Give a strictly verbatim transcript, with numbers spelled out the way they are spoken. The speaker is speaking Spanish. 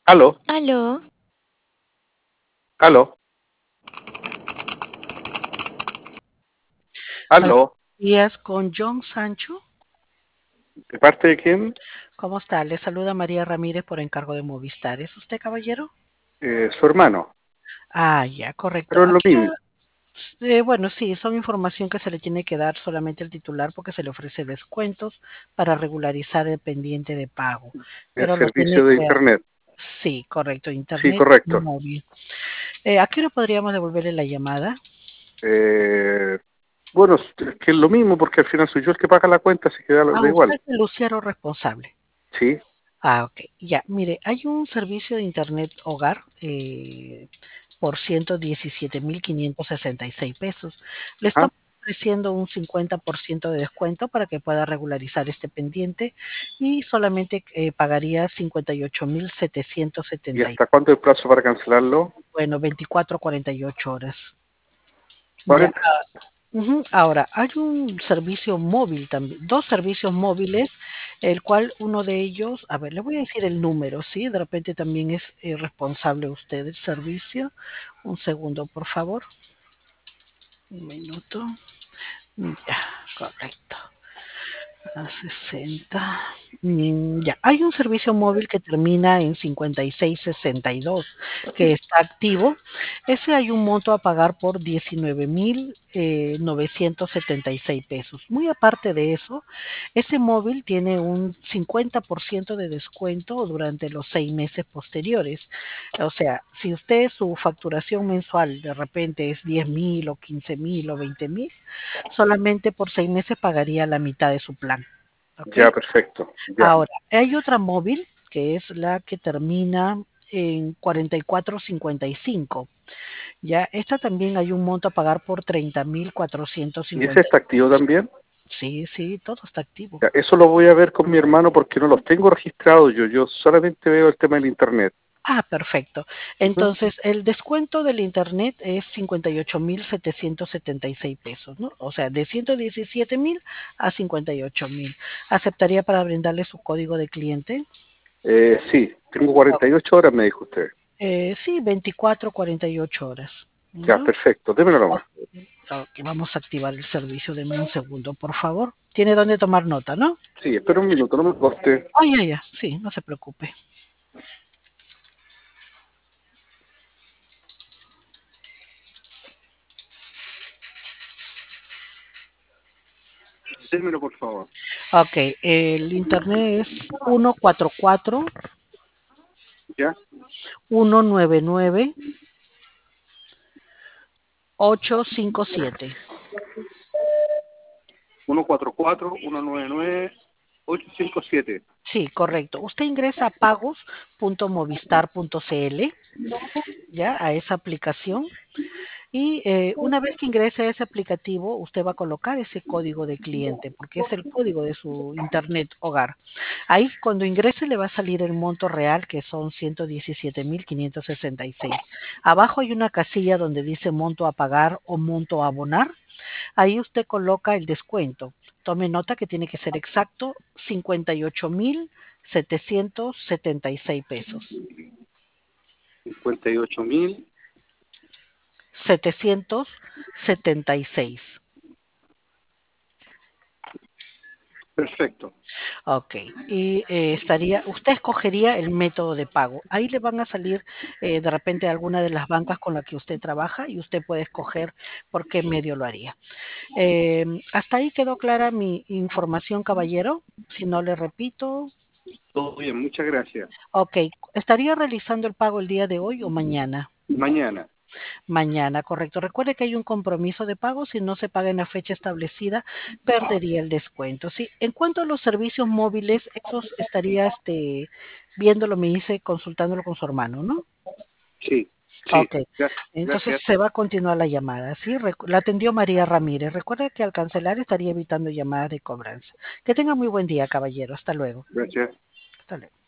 Aló, Aló, aló, Buenos aló. días con John Sancho. ¿De parte de quién? ¿Cómo está? Le saluda María Ramírez por encargo de Movistar. ¿Es usted caballero? Eh, su hermano. Ah, ya, correcto. Pero es lo Aquí, mismo. eh, bueno, sí, son información que se le tiene que dar solamente al titular porque se le ofrece descuentos para regularizar el pendiente de pago. El Pero lo tiene servicio de que... internet. Sí, correcto, Sí, internet correcto. móvil. Eh, ¿a qué hora podríamos devolverle la llamada? Eh, bueno, es que es lo mismo porque al final soy yo el que paga la cuenta, así que da, Ah, da usted igual. es el usuario responsable. Sí. Ah, ok. Ya, mire, hay un servicio de Internet Hogar eh, por ciento diecisiete mil quinientos sesenta y seis pesos. Le Ajá. estamos ofreciendo un cincuenta por ciento de descuento para que pueda regularizar este pendiente y solamente eh, pagaría cincuenta y ocho mil setecientos ¿Y setenta. hasta cuándo el plazo para cancelarlo? Bueno, veinticuatro a cuarenta y ocho horas. Ya. cuarenta. Ujú. Ahora, hay un servicio móvil también, dos servicios móviles, el cual uno de ellos, a ver, le voy a decir el número, ¿sí? De repente también es eh, responsable usted del servicio. Un segundo, por favor. Un minuto. Ya, correcto. A sesenta. Mm, Ya, hay un servicio móvil que termina en cincuenta y seis sesenta y dos que está activo. Ese hay un monto a pagar por diecinueve mil novecientos setenta y seis pesos. Muy aparte de eso, ese móvil tiene un cincuenta por ciento de descuento durante los seis meses posteriores. O sea, si usted su facturación mensual de repente es diez mil o quince mil o veinte mil, solamente por seis meses pagaría la mitad de su plan. ¿Ok? Ya, perfecto. Ya. Ahora, hay otra móvil que es la que termina en cuarenta y cuatro cincuenta y cinco. Ya, esta también hay un monto a pagar por treinta mil cuatrocientos ¿Y ese cincuenta. está activo también? Sí, sí, todo está activo. Ya, eso lo voy a ver con mi hermano porque no los tengo registrados yo. Yo solamente veo el tema del internet. Ah, perfecto. Ujú. Entonces, el descuento del internet es cincuenta y ocho mil setecientos setenta y seis pesos, ¿no? O sea, de ciento diecisiete mil a cincuenta y ocho mil. ¿Aceptaría para brindarle su código de cliente? Eh, sí, tengo cuarenta y ocho horas, me dijo usted. Eh, sí, veinticuatro, cuarenta y ocho horas. Ya, ¿Ya? perfecto. Démelo Ok, nomás. ok, vamos a activar el servicio. Deme un segundo, por favor. Tiene donde tomar nota, ¿no? Sí, espera un minuto, no me corte. Ah, ya, ya. Sí, no se preocupe. Démelo, por favor. Ok, el internet es uno cuatro cuatro, ¿Ya? uno nueve nueve, ocho cinco siete. uno cuatro cuatro, uno nueve nueve, ocho cinco siete. Sí, correcto. Usted ingresa a pagos punto movistar punto cl, ya, a esa aplicación. Y eh, una vez que ingrese a ese aplicativo, usted va a colocar ese código de cliente, porque es el código de su internet hogar. Ahí cuando ingrese le va a salir el monto real, que son ciento diecisiete mil quinientos sesenta y seis. Abajo hay una casilla donde dice monto a pagar o monto a abonar. Ahí usted coloca el descuento. Tome nota que tiene que ser exacto, cincuenta y ocho mil setecientos setenta y seis pesos. cincuenta y ocho mil. setecientos setenta y seis. Perfecto. Ok, y eh, estaría, usted escogería el método de pago. Ahí le van a salir eh, de repente alguna de las bancas con las que usted trabaja y usted puede escoger por qué medio lo haría. Eh, hasta ahí quedó clara mi información, caballero. Si no le repito, Todo bien, muchas gracias. ok, ¿estaría realizando el pago el día de hoy o mañana? Mañana. Mañana, correcto. Recuerde que hay un compromiso de pago. Si no se paga en la fecha establecida, perdería el descuento. Sí. En cuanto a los servicios móviles, esos estaría este, viéndolo, me dice, consultándolo con su hermano, ¿no? Sí, sí. Ok. Gra- Entonces Gracias. se va a continuar la llamada. Sí, Recu- la atendió María Ramírez. Recuerde que al cancelar estaría evitando llamadas de cobranza. Que tenga muy buen día, caballero. Hasta luego. Gracias. Hasta luego.